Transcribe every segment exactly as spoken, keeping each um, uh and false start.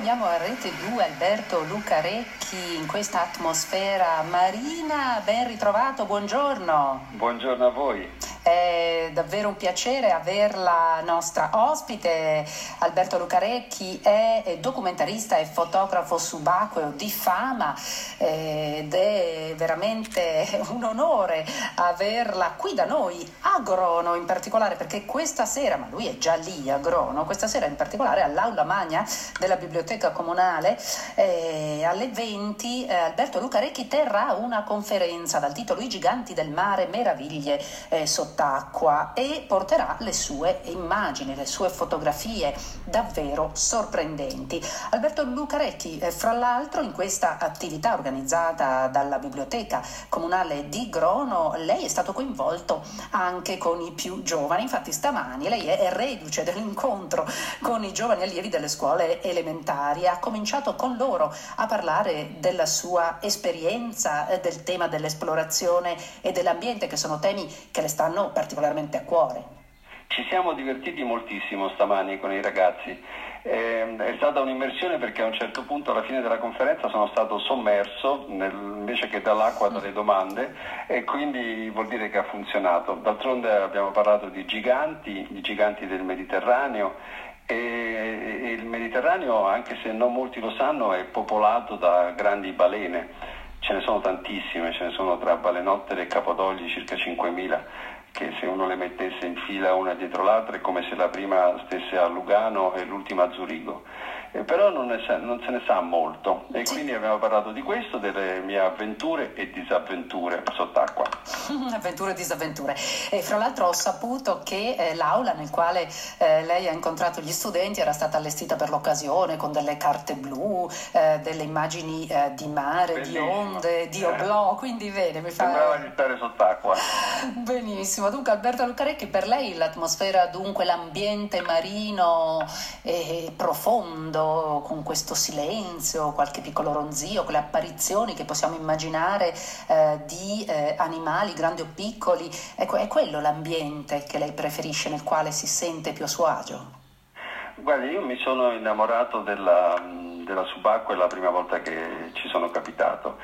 torniamo a Rete due, Alberto Lucarecchi, in questa atmosfera marina. Ben ritrovato, buongiorno. Buongiorno a voi. È davvero un piacere averla nostra ospite. Alberto Lucarecchi è documentarista e fotografo subacqueo di fama ed è veramente un onore averla qui da noi, a Grono in particolare, perché questa sera, ma lui è già lì a Grono, questa sera in particolare all'Aula Magna della Biblioteca Comunale eh, alle venti eh, Alberto Lucarecchi terrà una conferenza dal titolo I giganti del mare, meraviglie eh, sott'acqua, e porterà le sue immagini, le sue fotografie davvero sorprendenti. Alberto Lucarecchi, eh, fra l'altro, in questa attività organizzata dalla Biblioteca Comunale di Grono, lei è stato coinvolto anche con i più giovani. Infatti stamani lei è reduce dell'incontro con i giovani allievi delle scuole elementari, ha cominciato con loro a parlare della sua esperienza, del tema dell'esplorazione e dell'ambiente, che sono temi che le stanno particolarmente a cuore. Ci siamo divertiti moltissimo stamani con i ragazzi. È stata un'immersione, perché a un certo punto, alla fine della conferenza, sono stato sommerso nel, invece che dall'acqua, dalle domande, e quindi vuol dire che ha funzionato. D'altronde abbiamo parlato di giganti, di giganti del Mediterraneo, e il Mediterraneo, anche se non molti lo sanno, è popolato da grandi balene. Ce ne sono tantissime, ce ne sono tra balenottere e capodogli circa cinquemila, che se uno le mettesse in fila una dietro l'altra è come se la prima stesse a Lugano e l'ultima a Zurigo. Eh, però non, ne sa, non se ne sa molto, e quindi abbiamo parlato di questo, delle mie avventure e disavventure sott'acqua. Avventure e disavventure. E fra l'altro ho saputo che eh, l'aula nel quale eh, lei ha incontrato gli studenti era stata allestita per l'occasione con delle carte blu, eh, delle immagini eh, di mare, bellissimo, di onde, di oblò, quindi bene, mi fa... Sembrava di stare sott'acqua. Benissimo. Dunque, Alberto Lucarecchi, per lei l'atmosfera, dunque l'ambiente marino è profondo, con questo silenzio, qualche piccolo ronzio, quelle apparizioni che possiamo immaginare eh, di eh, animali grandi o piccoli, è, è quello l'ambiente che lei preferisce, nel quale si sente più a suo agio? Guardi, io mi sono innamorato della, della subacquea la prima volta che ci sono capitato,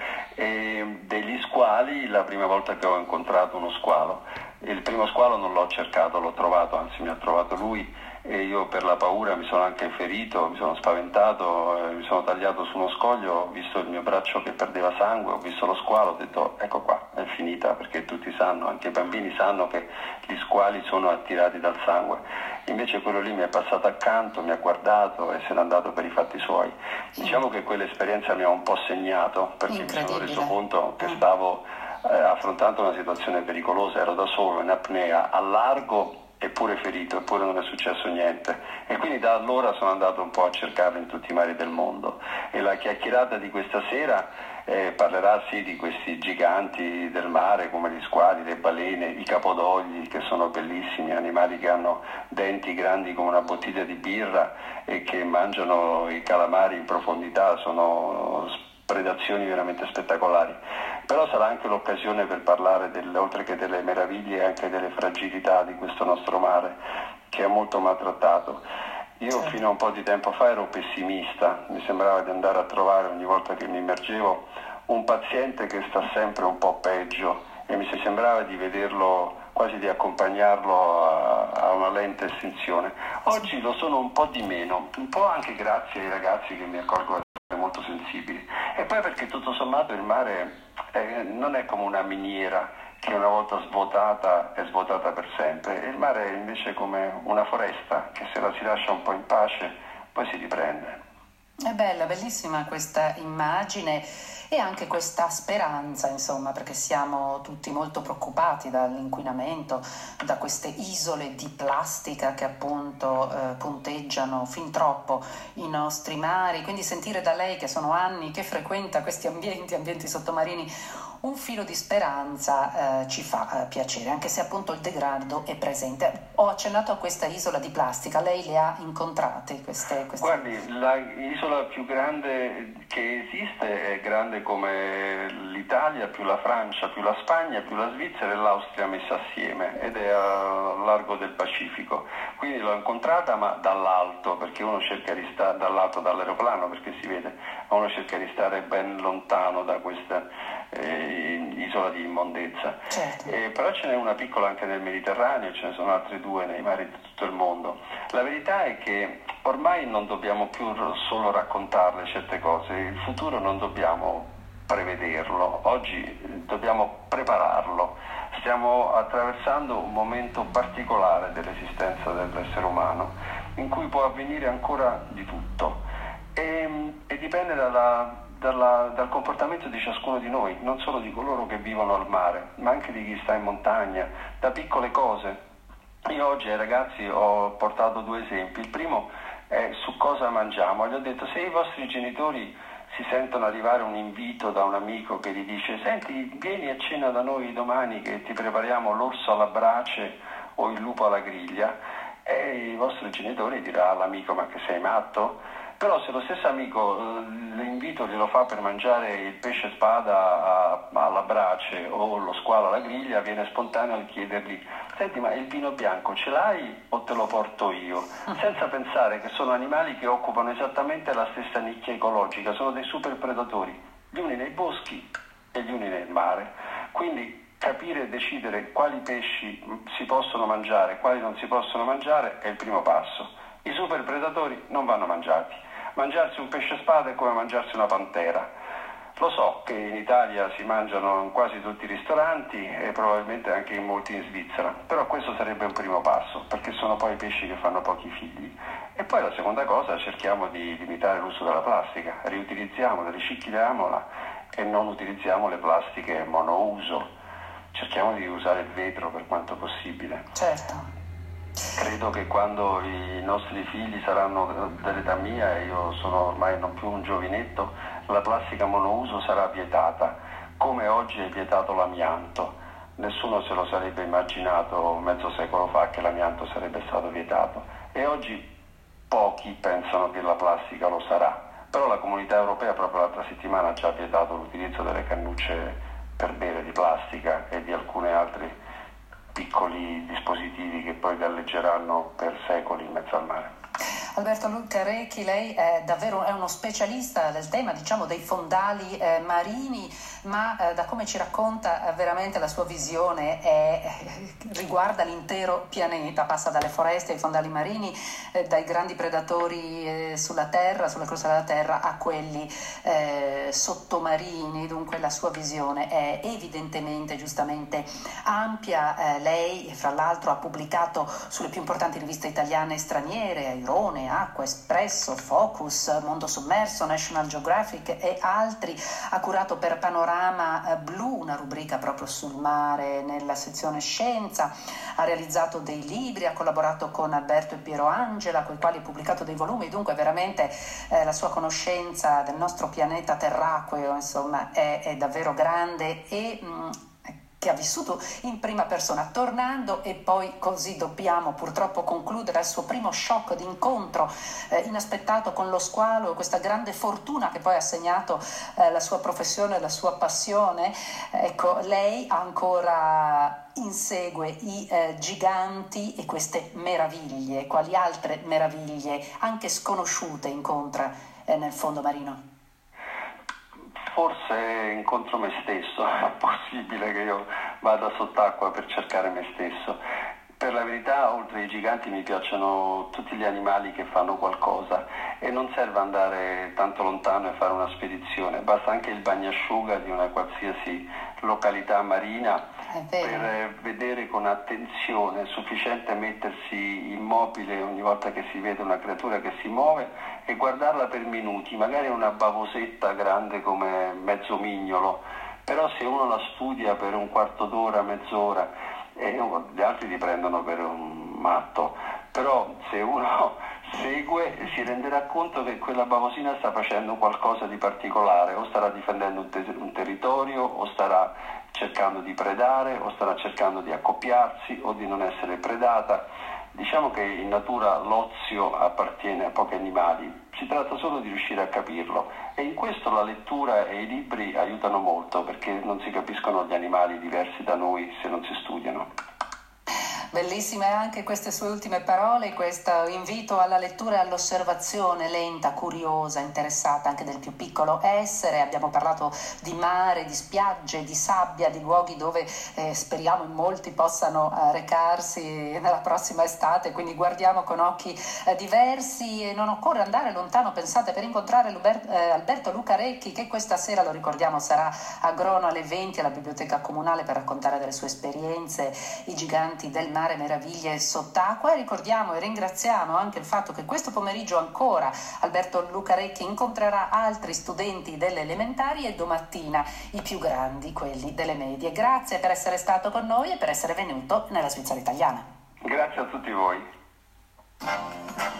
e degli squali la prima volta che ho incontrato uno squalo. Il primo squalo non l'ho cercato, l'ho trovato, anzi mi ha trovato lui, e io per la paura mi sono anche ferito, mi sono spaventato, eh, mi sono tagliato su uno scoglio, ho visto il mio braccio che perdeva sangue, ho visto lo squalo, ho detto ecco qua, è finita, perché tutti sanno, anche i bambini sanno che gli squali sono attirati dal sangue. Invece quello lì mi è passato accanto, mi ha guardato e se n'è andato per i fatti suoi. Diciamo che quell'esperienza mi ha un po' segnato, perché mi sono reso conto che stavo eh, affrontando una situazione pericolosa, ero da solo in apnea, a largo, eppure ferito, eppure non è successo niente, e quindi da allora sono andato un po' a cercarlo in tutti i mari del mondo. E la chiacchierata di questa sera eh, parlerà sì di questi giganti del mare, come gli squali, le balene, i capodogli, che sono bellissimi, animali che hanno denti grandi come una bottiglia di birra e che mangiano i calamari in profondità, sono predazioni veramente spettacolari. Però sarà anche l'occasione per parlare, delle, oltre che delle meraviglie, anche delle fragilità di questo nostro mare, che è molto maltrattato. Io fino a un po' di tempo fa ero pessimista, mi sembrava di andare a trovare, ogni volta che mi immergevo, un paziente che sta sempre un po' peggio, e mi sembrava di vederlo, quasi di accompagnarlo a, a una lenta estinzione. Oggi lo sono un po' di meno, un po' anche grazie ai ragazzi che mi accolgono molto sensibili, e poi perché tutto sommato il mare eh, non è come una miniera che una volta svuotata è svuotata per sempre. Il mare è invece come una foresta che, se la si lascia un po' in pace, poi si riprende. È bella, bellissima questa immagine, e anche questa speranza, insomma, perché siamo tutti molto preoccupati dall'inquinamento, da queste isole di plastica che appunto eh, punteggiano fin troppo i nostri mari. Quindi sentire da lei, che sono anni che frequenta questi ambienti, ambienti sottomarini, un filo di speranza eh, ci fa eh, piacere, anche se appunto il degrado è presente. Ho accennato a questa isola di plastica, lei le ha incontrate queste? queste... Guardi, l'isola più grande che esiste è grande come l'Italia, più la Francia, più la Spagna, più la Svizzera e l'Austria messa assieme, ed è a largo del Pacifico. Quindi l'ho incontrata, ma dall'alto, perché uno cerca di stare dall'alto dall'aeroplano, perché si vede, ma uno cerca di stare ben lontano da questa eh, isola di immondezza. Certo. Eh, però ce n'è una piccola anche nel Mediterraneo, ce ne sono altre due nei mari di tutto il mondo. La verità è che ormai non dobbiamo più solo raccontarle certe cose, il futuro non dobbiamo prevederlo, oggi dobbiamo prepararlo. Stiamo attraversando un momento particolare dell'esistenza dell'essere umano in cui può avvenire ancora di tutto e, e dipende dalla, dalla, dal comportamento di ciascuno di noi, non solo di coloro che vivono al mare, ma anche di chi sta in montagna, da piccole cose. Io oggi ai ragazzi ho portato due esempi. Il primo è su cosa mangiamo. Gli ho detto: se i vostri genitori si sentono arrivare un invito da un amico che gli dice: senti, vieni a cena da noi domani che ti prepariamo l'orso alla brace o il lupo alla griglia, e i vostri genitori dirà all'amico: ma che sei matto? Però se lo stesso amico l'invito glielo fa per mangiare il pesce spada alla brace o lo squalo alla griglia, viene spontaneo di chiedergli: senti, ma il vino bianco ce l'hai o te lo porto io? Senza pensare che sono animali che occupano esattamente la stessa nicchia ecologica, sono dei super predatori, gli uni nei boschi e gli uni nel mare. Quindi capire e decidere quali pesci si possono mangiare, quali non si possono mangiare è il primo passo. I super predatori non vanno mangiati. Mangiarsi un pesce spada è come mangiarsi una pantera. Lo so che in Italia si mangiano in quasi tutti i ristoranti e probabilmente anche in molti in Svizzera, però questo sarebbe un primo passo, perché sono poi pesci che fanno pochi figli. E poi la seconda cosa, cerchiamo di limitare l'uso della plastica, riutilizziamola, ricicliamola e non utilizziamo le plastiche monouso. Cerchiamo di usare il vetro per quanto possibile. Certo. Credo che quando i nostri figli saranno dell'età mia, e io sono ormai non più un giovinetto, la plastica monouso sarà vietata, come oggi è vietato l'amianto. Nessuno se lo sarebbe immaginato mezzo secolo fa che l'amianto sarebbe stato vietato, e oggi pochi pensano che la plastica lo sarà. Però la Comunità Europea proprio l'altra settimana ha già vietato l'utilizzo delle cannucce per bere di plastica e di alcune altre piccoli dispositivi che poi galleggeranno per secoli in mezzo al mare. Alberto Lucarecchi, lei è davvero è uno specialista del tema, diciamo, dei fondali eh, marini, ma eh, da come ci racconta eh, veramente la sua visione è, eh, riguarda l'intero pianeta, passa dalle foreste ai fondali marini, eh, dai grandi predatori eh, sulla terra, sulla crosta della terra, a quelli eh, sottomarini. Dunque la sua visione è evidentemente, giustamente ampia. Eh, lei fra l'altro ha pubblicato sulle più importanti riviste italiane e straniere, Airone, Acqua, Espresso, Focus, Mondo Sommerso, National Geographic e altri. Ha curato per Panorama Blu una rubrica proprio sul mare nella sezione Scienza, ha realizzato dei libri, ha collaborato con Alberto e Piero Angela, con i quali ha pubblicato dei volumi. Dunque veramente eh, la sua conoscenza del nostro pianeta terracqueo, insomma, è, è davvero grande e mh, che ha vissuto in prima persona, tornando, e poi così dobbiamo purtroppo concludere, al suo primo shock di incontro eh, inaspettato con lo squalo, questa grande fortuna che poi ha segnato eh, la sua professione, la sua passione. Ecco, lei ancora insegue i eh, giganti e queste meraviglie. Quali altre meraviglie, anche sconosciute, incontra eh, nel fondo marino? Forse incontro me stesso, è possibile che io vada sott'acqua per cercare me stesso. Per la verità, oltre ai giganti mi piacciono tutti gli animali che fanno qualcosa, e non serve andare tanto lontano e fare una spedizione, basta anche il bagnasciuga di una qualsiasi località marina per vedere con attenzione. È sufficiente mettersi immobile ogni volta che si vede una creatura che si muove e guardarla per minuti, magari una bavosetta grande come mezzo mignolo, però se uno la studia per un quarto d'ora, mezz'ora, e gli altri li prendono per un matto, però se uno segue si renderà conto che quella bavosina sta facendo qualcosa di particolare, o starà difendendo un, te- un territorio, o starà cercando di predare, o starà cercando di accoppiarsi o di non essere predata. Diciamo che in natura l'ozio appartiene a pochi animali, si tratta solo di riuscire a capirlo, e in questo la lettura e i libri aiutano molto, perché non si capiscono gli animali diversi da noi se non si studiano. Bellissime anche queste sue ultime parole, questo invito alla lettura e all'osservazione lenta, curiosa, interessata anche del più piccolo essere. Abbiamo parlato di mare, di spiagge, di sabbia, di luoghi dove eh, speriamo in molti possano eh, recarsi nella prossima estate, quindi guardiamo con occhi eh, diversi, e non occorre andare lontano, pensate, per incontrare Luber- eh, Alberto Lucarecchi, che questa sera, lo ricordiamo, sarà a Grono alle venti alla Biblioteca Comunale per raccontare delle sue esperienze, i giganti del mare, meraviglie sott'acqua. E ricordiamo e ringraziamo anche il fatto che questo pomeriggio ancora Alberto Lucarecchi incontrerà altri studenti delle elementari e domattina i più grandi, quelli delle medie. Grazie per essere stato con noi e per essere venuto nella Svizzera italiana. Grazie a tutti voi.